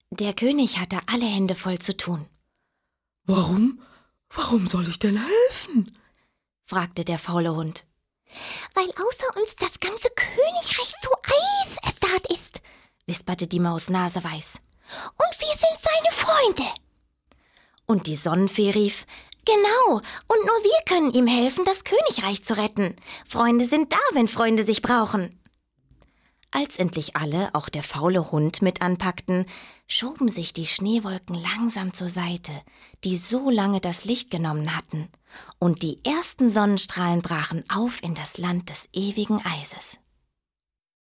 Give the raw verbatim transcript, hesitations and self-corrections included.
Der König hatte alle Hände voll zu tun. »Warum? Warum soll ich denn helfen?« fragte der faule Hund. »Weil außer uns das ganze Königreich zu Eis erstarrt ist«, wisperte die Maus Naseweiß. »Und wir sind seine Freunde.« Und die Sonnenfee rief: »Genau, und nur wir können ihm helfen, das Königreich zu retten. Freunde sind da, wenn Freunde sich brauchen.« Als endlich alle, auch der faule Hund, mit anpackten, schoben sich die Schneewolken langsam zur Seite, die so lange das Licht genommen hatten, und die ersten Sonnenstrahlen brachen auf in das Land des ewigen Eises.